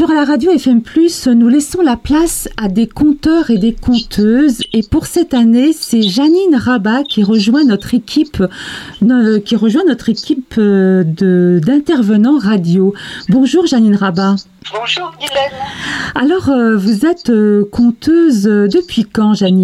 Sur la radio FM+, nous laissons la place à des conteurs et des conteuses. Et pour cette année, c'est Janine Rabat qui rejoint notre équipe, d'intervenants radio. Bonjour Janine Rabat. Bonjour Guylaine. Alors, vous êtes conteuse depuis quand, Janine ?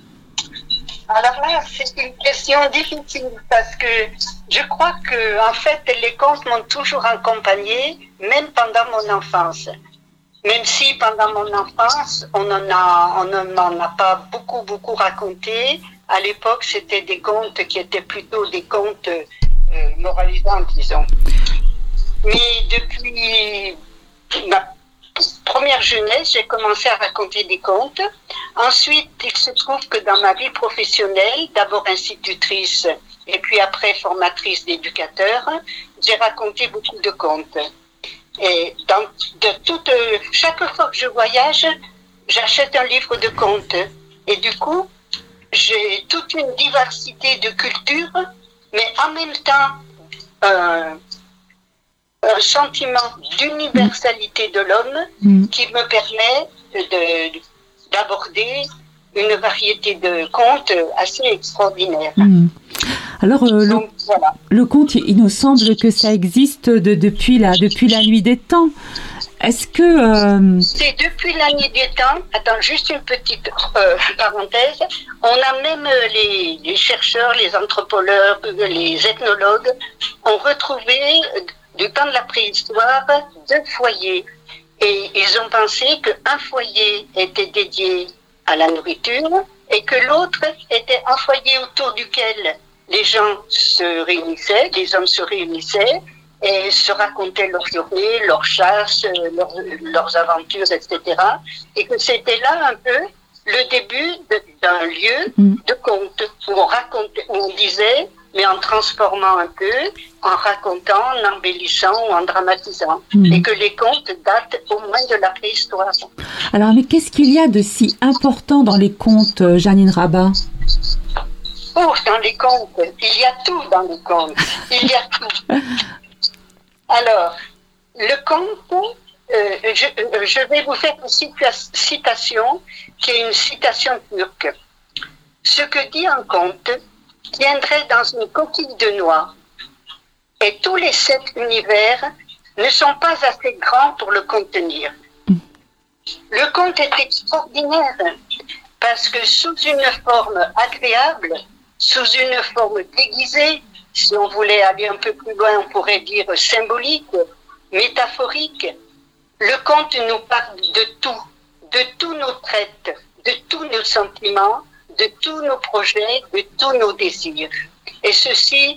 Alors là, c'est une question difficile parce que je crois que, en fait, les contes m'ont toujours accompagnée, même pendant mon enfance. Même si pendant mon enfance, on ne m'en a pas beaucoup raconté. À l'époque, c'était des contes qui étaient plutôt des contes moralisants, disons. Mais depuis ma première jeunesse, j'ai commencé à raconter des contes. Ensuite, il se trouve que dans ma vie professionnelle, d'abord institutrice et puis après formatrice d'éducateurs, j'ai raconté beaucoup de contes. Et chaque fois que je voyage, j'achète un livre de contes. Et du coup, j'ai toute une diversité de cultures, mais en même temps, un sentiment d'universalité de l'homme qui me permet d'aborder une variété de contes assez extraordinaires. Alors, voilà. Le conte, il nous semble que ça existe depuis la nuit des temps. Est-ce que... C'est depuis la nuit des temps. Attends, juste une petite parenthèse. On a même les chercheurs, les anthropologues, les ethnologues ont retrouvé du temps de la préhistoire 2 foyers. Et ils ont pensé qu'un foyer était dédié à la nourriture et que l'autre était un foyer autour duquel les gens se réunissaient, les hommes se réunissaient et se racontaient leurs journées, leurs chasses, leurs aventures, etc. Et que c'était là un peu le début d'un lieu de conte où on racontait, où on disait, mais en transformant un peu, en racontant, en embellissant ou en dramatisant. Et que les contes datent au moins de la préhistoire. Alors, mais qu'est-ce qu'il y a de si important dans les contes, Janine Rabat ? Oh, dans les contes, il y a tout dans les contes. Il y a tout. Alors, le conte, je vais vous faire une citation qui est une citation turque. Ce que dit un conte tiendrait dans une coquille de noix, et tous les 7 univers ne sont pas assez grands pour le contenir. Le conte est extraordinaire parce que sous une forme agréable, sous une forme déguisée, si on voulait aller un peu plus loin, on pourrait dire symbolique, métaphorique, le conte nous parle de tous nos traits, de tous nos sentiments, de tous nos projets, de tous nos désirs. Et ceci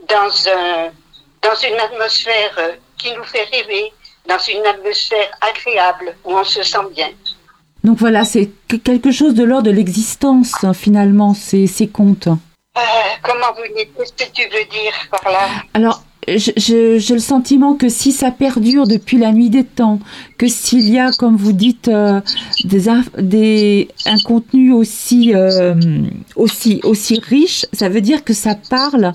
dans une atmosphère qui nous fait rêver, dans une atmosphère agréable où on se sent bien. Donc voilà, c'est quelque chose de l'ordre de l'existence, finalement, ces contes. Comment vous dites, qu'est-ce que tu veux dire par là ? Alors, j'ai le sentiment que si ça perdure depuis la nuit des temps, que s'il y a, comme vous dites, un contenu aussi riche, ça veut dire que ça parle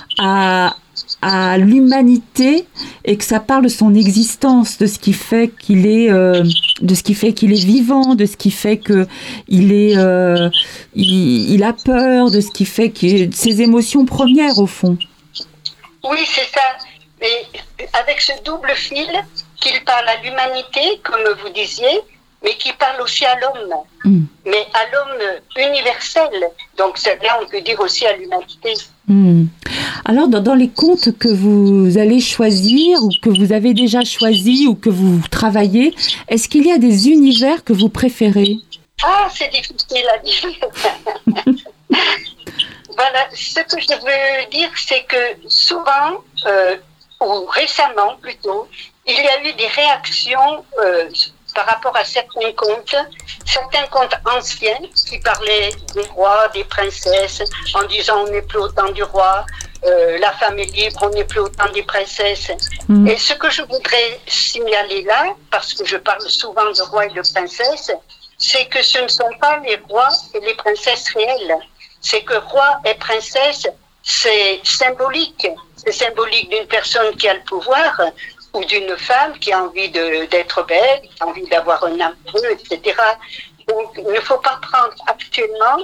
à l'humanité et que ça parle de son existence, de ce qui fait qu'il est vivant, de ce qui fait que il a peur, de ce qui fait que ses émotions premières au fond. Oui, c'est ça. Mais avec ce double fil qu'il parle à l'humanité, comme vous disiez, mais qui parle aussi à l'homme, mais à l'homme universel. Donc là, on peut dire aussi à l'humanité. Alors, dans les contes que vous allez choisir, ou que vous avez déjà choisis, ou que vous travaillez, est-ce qu'il y a des univers que vous préférez ? Ah, c'est difficile à dire. Voilà, ce que je veux dire, c'est que souvent, ou récemment plutôt, il y a eu des réactions par rapport à certains contes anciens qui parlaient des rois, des princesses, en disant on n'est plus au temps du roi, la femme est libre, on n'est plus au temps des princesses. Et ce que je voudrais signaler là, parce que je parle souvent de rois et de princesses, c'est que ce ne sont pas les rois et les princesses réelles. C'est que roi et princesse, c'est symbolique. C'est symbolique d'une personne qui a le pouvoir ou d'une femme qui a envie d'être belle, qui a envie d'avoir un amoureux, etc. Donc, il ne faut pas prendre actuellement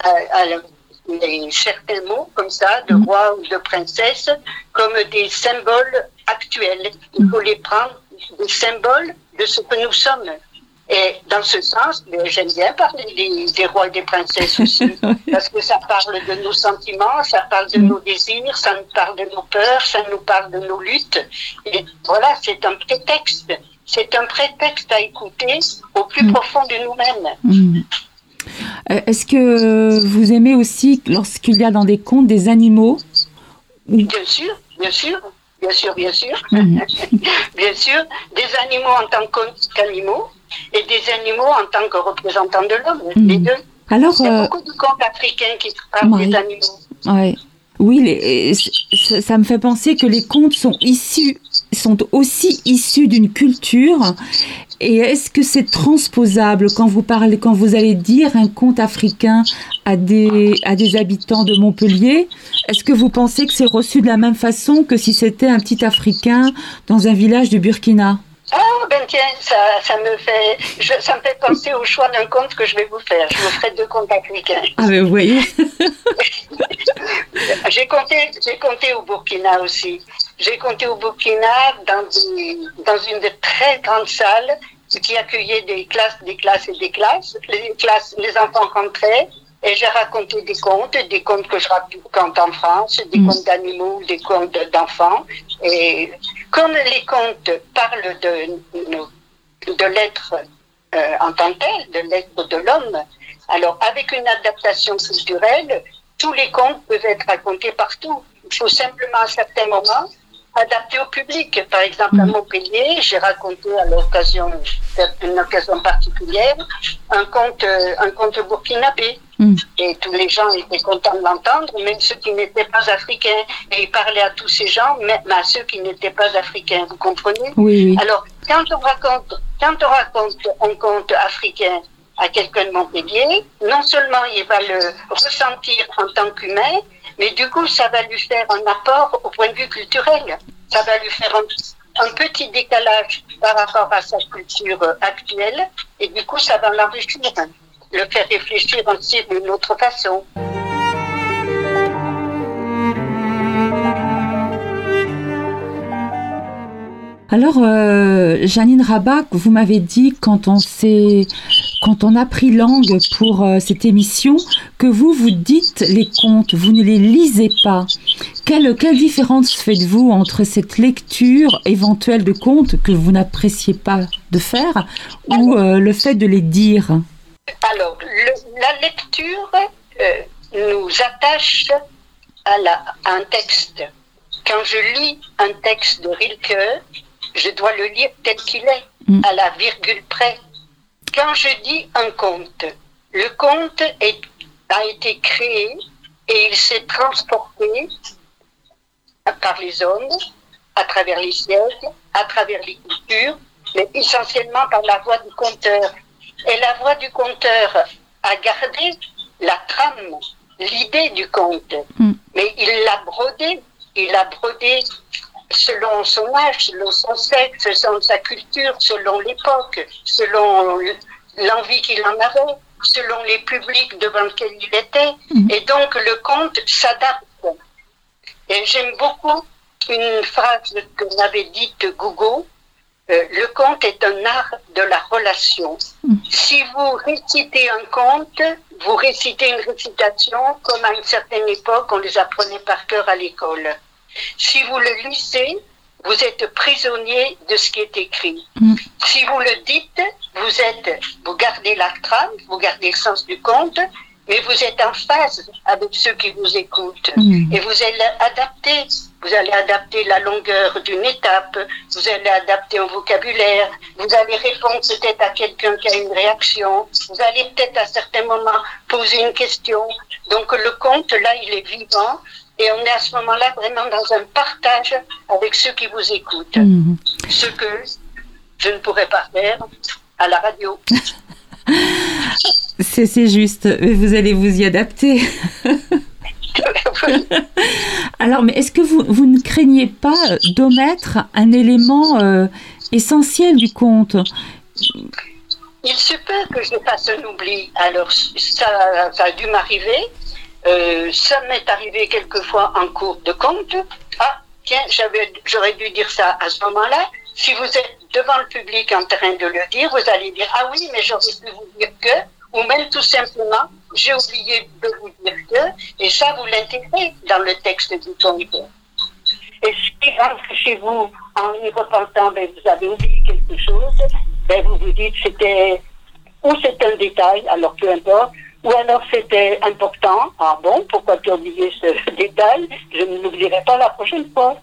certains mots comme ça, de roi ou de princesse, comme des symboles actuels. Il faut les prendre des symboles de ce que nous sommes. Et dans ce sens, j'aime bien parler des rois et des princesses aussi, parce que ça parle de nos sentiments, ça parle de nos désirs, ça nous parle de nos peurs, ça nous parle de nos luttes. Et voilà, c'est un prétexte. C'est un prétexte à écouter au plus profond de nous-mêmes. Est-ce que vous aimez aussi, lorsqu'il y a dans des contes, des animaux? Bien sûr, bien sûr. Bien sûr. Bien sûr, des animaux en tant qu'animaux et des animaux en tant que représentants de l'homme, les deux. Alors, il y a beaucoup de contes africains qui parlent des animaux. Ouais. Oui, ça me fait penser que les contes sont aussi issus d'une culture. Et est-ce que c'est transposable quand vous allez dire un conte africain à des habitants de Montpellier? Est-ce que vous pensez que c'est reçu de la même façon que si c'était un petit Africain dans un village du Burkina? Ah, ben tiens, ça me fait penser au choix d'un conte que je vais vous faire. Je vous ferai 2 contes africains. Ah, mais vous voyez. J'ai compté au Burkina aussi. J'ai compté au Burkina dans une de très grandes salles qui accueillait des classes et des classes. Les enfants rentraient et j'ai raconté des contes que je raconte en France, des contes d'animaux, des contes d'enfants. Et comme les contes parlent de l'être en tant que tel, de l'être de l'homme, alors avec une adaptation culturelle, tous les contes peuvent être racontés partout. Il faut simplement à certains moments adapté au public. Par exemple, à Montpellier, j'ai raconté à une occasion particulière, un conte burkinabé. Et tous les gens étaient contents de l'entendre, même ceux qui n'étaient pas africains. Et il parlait à tous ces gens, même à ceux qui n'étaient pas africains. Vous comprenez? Oui. Alors, quand on raconte un conte africain à quelqu'un de Montpellier, non seulement il va le ressentir en tant qu'humain, mais du coup, ça va lui faire un apport au point de vue culturel. Ça va lui faire un petit décalage par rapport à sa culture actuelle, et du coup, ça va l'enrichir, le faire réfléchir aussi d'une autre façon. Alors, Janine Rabat, vous m'avez dit quand on a pris langue pour cette émission, que vous dites les contes, vous ne les lisez pas. Quelle différence faites-vous entre cette lecture éventuelle de contes que vous n'appréciez pas de faire ou le fait de les dire? Alors, la lecture nous attache à un texte. Quand je lis un texte de Rilke, je dois le lire tel qu'il est, à la virgule près. Quand je dis un conte, le conte a été créé et il s'est transporté par les hommes, à travers les siècles, à travers les cultures, mais essentiellement par la voix du conteur. Et la voix du conteur a gardé la trame, l'idée du conte, mais il l'a brodé selon son âge, selon son sexe, selon sa culture, selon l'époque, selon l'envie qu'il en avait, selon les publics devant lesquels il était. Et donc le conte s'adapte. Et j'aime beaucoup une phrase que m'avait dite Gougo, le conte est un art de la relation. Si vous récitez un conte, vous récitez une récitation comme à une certaine époque on les apprenait par cœur à l'école. Si vous le lisez, vous êtes prisonnier de ce qui est écrit. Si vous le dites, vous gardez la trame, vous gardez le sens du conte, mais vous êtes en phase avec ceux qui vous écoutent. Et vous allez adapter la longueur d'une étape, vous allez adapter un vocabulaire, vous allez répondre peut-être à quelqu'un qui a une réaction, vous allez peut-être à certains moments poser une question. Donc le conte, là, il est vivant. Et on est à ce moment-là vraiment dans un partage avec ceux qui vous écoutent. Ce que je ne pourrais pas faire à la radio. C'est juste, vous allez vous y adapter. Alors, mais est-ce que vous ne craignez pas d'omettre un élément essentiel du conte? Il se peut que je fasse un oubli. Alors, ça a dû m'arriver. Ça m'est arrivé quelquefois en cours de conte. Ah, tiens, j'aurais dû dire ça à ce moment-là. Si vous êtes devant le public en train de le dire, vous allez dire « Ah oui, mais j'aurais pu vous dire que », ou même tout simplement « J'ai oublié de vous dire que », et ça, vous l'intégrez dans le texte du conte. Et si rentre chez vous en y repensant, vous avez oublié quelque chose, vous vous dites c'était un détail, alors peu importe, ou alors c'était important. Ah bon, pourquoi tu as oublié ce détail? Je ne l'oublierai pas la prochaine fois.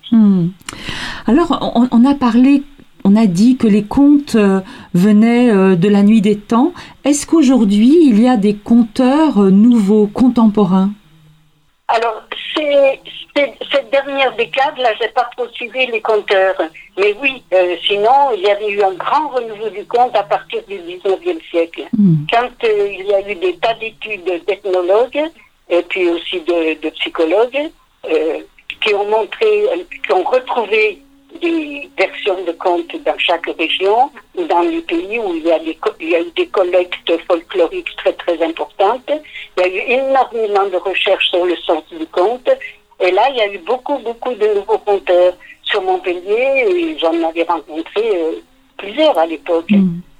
Alors, on a dit que les contes venaient de la nuit des temps. Est-ce qu'aujourd'hui, il y a des conteurs nouveaux, contemporains? Alors, cette dernière décade-là, j'ai pas trop suivi les conteurs. Mais oui, sinon, il y avait eu un grand renouveau du conte à partir du 19e siècle. Quand il y a eu des tas d'études d'ethnologues, et puis aussi de psychologues, qui ont retrouvé des versions de contes dans chaque région ou dans les pays où il y a eu des collectes folkloriques très très importantes. Il y a eu énormément de recherches sur le sens du conte. Et là, il y a eu beaucoup de nouveaux conteurs sur Montpellier. Et j'en avais rencontré plusieurs à l'époque.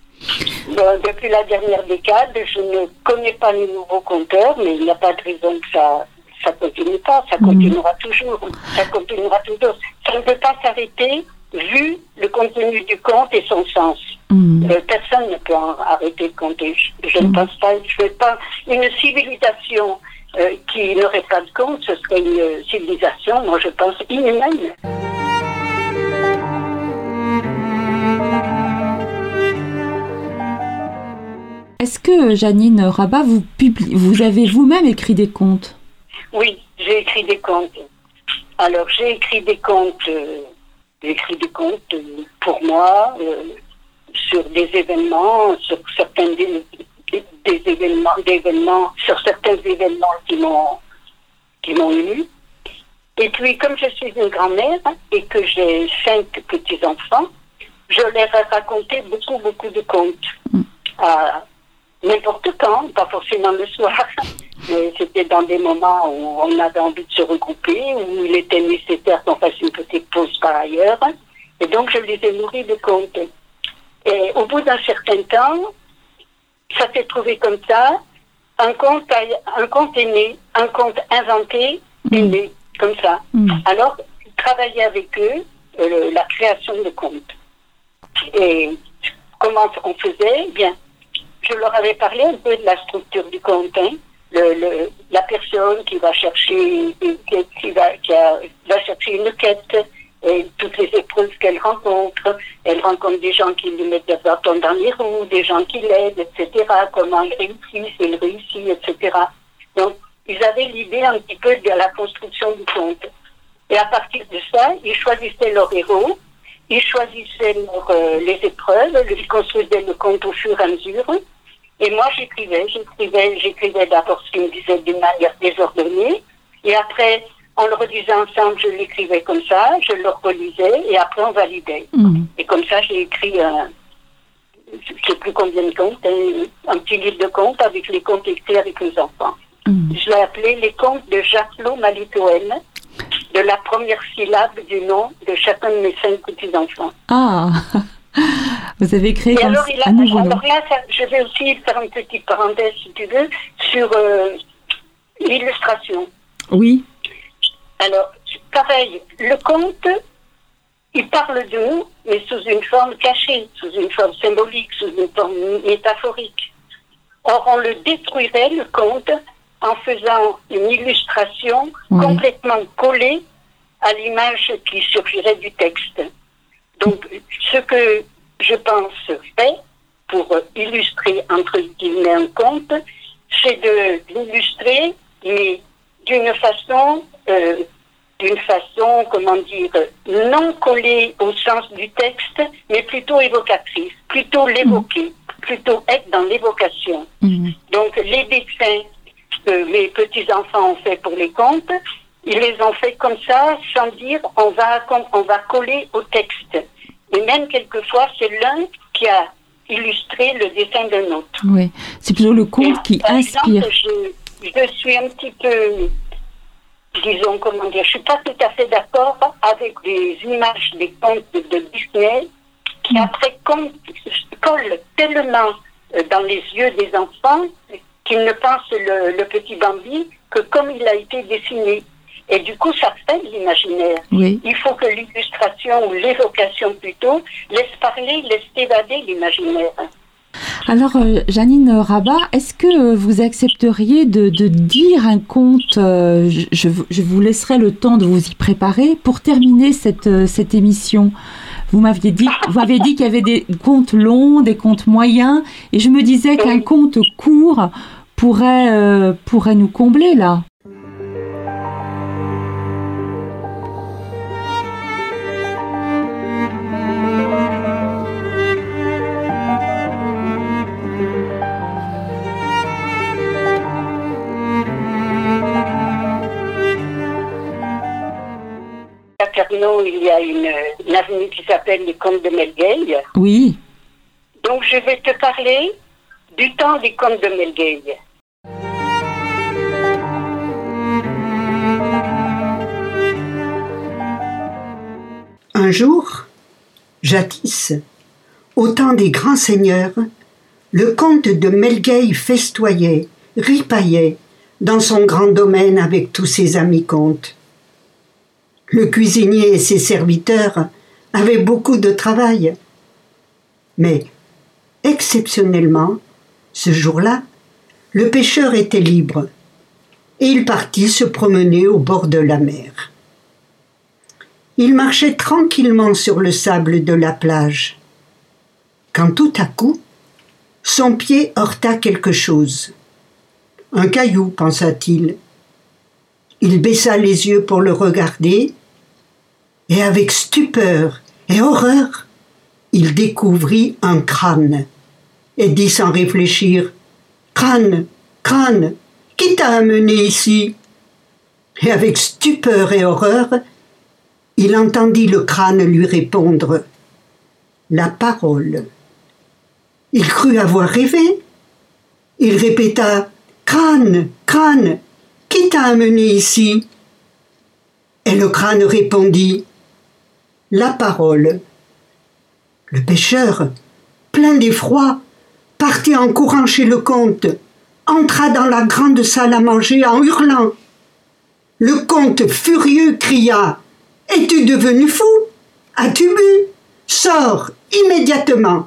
Depuis la dernière décade, je ne connais pas les nouveaux conteurs, mais il n'y a pas de raison que ça continue pas. Ça continuera toujours. Ça continuera toujours. Ça ne peut pas s'arrêter vu le contenu du conte et son sens. Personne ne peut arrêter de conter. Je ne pense pas. Je ne veux pas une civilisation qui n'aurait pas de conte. Ce serait une civilisation, moi je pense, inhumaine. Est-ce que, Janine Rabat, vous avez vous-même écrit des contes? Oui, j'ai écrit des contes. Alors, j'ai écrit des contes pour moi, sur des événements, sur certains sur certains événements qui m'ont ému. Et puis, comme je suis une grand-mère et que j'ai 5 petits-enfants, je leur ai raconté beaucoup de contes. À n'importe quand, pas forcément le soir, mais c'était dans des moments où on avait envie de se regrouper, où il était nécessaire qu'on fasse une petite pause par ailleurs. Et donc, je les ai nourris de contes. Et au bout d'un certain temps, ça s'est trouvé comme ça. Un conte est né, un conte inventé est né, comme ça. Alors, travailler avec eux, la création de contes. Et comment on faisait? Bien, je leur avais parlé un peu de la structure du conte. La personne qui va chercher, va chercher une quête, et toutes les épreuves qu'elle rencontre. Elle rencontre des gens qui lui mettent des bâtons dans les roues, des gens qui l'aident, etc. Comment il réussit, etc. Donc, ils avaient l'idée un petit peu de la construction du conte. Et à partir de ça, ils choisissaient leur héros, ils choisissaient les épreuves, ils construisaient le conte au fur et à mesure. Et moi, j'écrivais d'abord ce qu'ils me disaient d'une manière désordonnée, et après, en le redisait ensemble, je l'écrivais comme ça, je le relisais, et après on validait. Et comme ça, j'ai écrit, je ne sais plus combien de contes, un petit livre de contes avec les contes écrits avec les enfants. Je l'ai appelé les contes de Jacquelot Malitoën, de la première syllabe du nom de chacun de mes 5 petits-enfants. Ah, vous avez créé un nouveau nom. Alors là, je vais aussi faire une petite parenthèse, si tu veux, sur l'illustration. Oui. Alors, pareil, le conte, il parle de nous, mais sous une forme cachée, sous une forme symbolique, sous une forme métaphorique. Or, on le détruirait, le conte, en faisant une illustration complètement collée à l'image qui surgirait du texte. Donc, ce que je pense faire pour illustrer, entre guillemets, un conte, c'est de l'illustrer, mais d'une façon, comment dire, non collée au sens du texte, mais plutôt évocatrice, plutôt l'évoquer, plutôt être dans l'évocation. Donc, les dessins que mes petits-enfants ont fait pour les contes, ils les ont fait comme ça, sans dire on va coller au texte. Et même quelquefois, c'est l'un qui a illustré le dessin d'un autre. Oui, c'est plutôt le conte qui inspire. Par exemple, je suis un petit peu, disons, comment dire, je suis pas tout à fait d'accord avec des images des contes de Disney qui après collent tellement dans les yeux des enfants qu'ils ne pensent le petit Bambi que comme il a été dessiné. Et du coup, ça fait de l'imaginaire. Oui. Il faut que l'illustration, ou l'évocation plutôt, laisse parler, laisse évader l'imaginaire. Alors, Janine Rabat, est-ce que vous accepteriez de dire un conte, je vous laisserai le temps de vous y préparer, pour terminer cette émission. Vous m'aviez dit qu'il y avait des contes longs, des contes moyens, et je me disais qu'un conte court pourrait nous combler, là. À Carnot, il y a une avenue qui s'appelle les Comtes de Melgueil. Oui. Donc je vais te parler du temps des Comtes de Melgueil. Un jour, jadis, au temps des grands seigneurs, le comte de Melgueil festoyait, ripaillait dans son grand domaine avec tous ses amis comtes. Le cuisinier et ses serviteurs avaient beaucoup de travail. Mais, exceptionnellement, ce jour-là, le pêcheur était libre et il partit se promener au bord de la mer. Il marchait tranquillement sur le sable de la plage, quand tout à coup, son pied heurta quelque chose. Un caillou, pensa-t-il. Il baissa les yeux pour le regarder, et avec stupeur et horreur, il découvrit un crâne, et dit sans réfléchir, « Crâne, crâne, qui t'a amené ici ?» Et avec stupeur et horreur, il entendit le crâne lui répondre, « La parole. » Il crut avoir rêvé. Il répéta, « Crâne, crâne, qui t'a amené ici ?» Et le crâne répondit, « La parole. » Le pêcheur, plein d'effroi, partit en courant chez le comte, entra dans la grande salle à manger en hurlant. Le comte, furieux, cria, « Es-tu devenu fou? As-tu bu? Sors immédiatement !»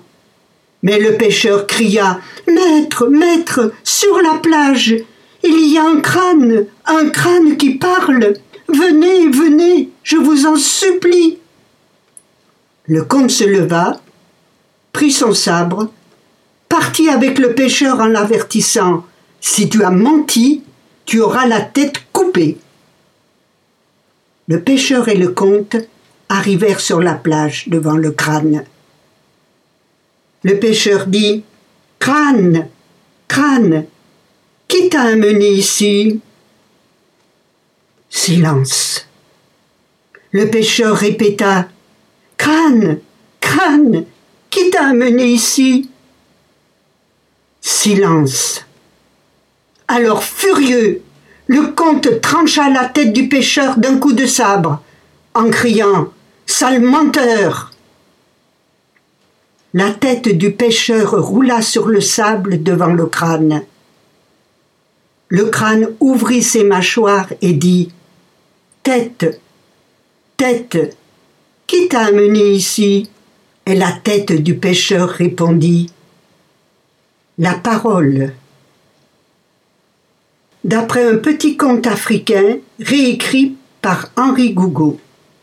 Mais le pêcheur cria, « Maître, maître, sur la plage, il y a un crâne qui parle. Venez, venez, je vous en supplie. » Le comte se leva, prit son sabre, partit avec le pêcheur en l'avertissant, « Si tu as menti, tu auras la tête coupée. » Le pêcheur et le comte arrivèrent sur la plage devant le crâne. Le pêcheur dit, « Crâne, crâne, qui t'a amené ici ?» Silence. Le pêcheur répéta, « Crâne, crâne, qui t'a amené ici ?» Silence. Alors furieux, le comte trancha la tête du pêcheur d'un coup de sabre, en criant « Sale menteur !» La tête du pêcheur roula sur le sable devant le crâne. Le crâne ouvrit ses mâchoires et dit « Tête, tête, qui t'a amené ici ?» Et la tête du pêcheur répondit « La parole. » D'après un petit conte africain réécrit par Henri Gougaud.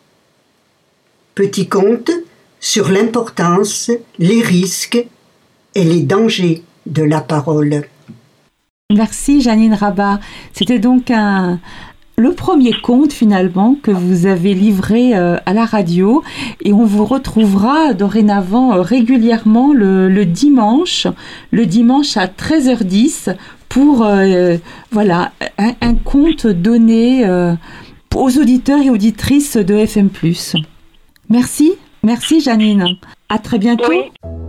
Petit conte sur l'importance, les risques et les dangers de la parole. Merci Janine Rabat. C'était donc le premier conte finalement que vous avez livré à la radio, et on vous retrouvera dorénavant régulièrement le dimanche à 13h10 pour un conte donné aux auditeurs et auditrices de FM+. Merci Janine. À très bientôt. Oui.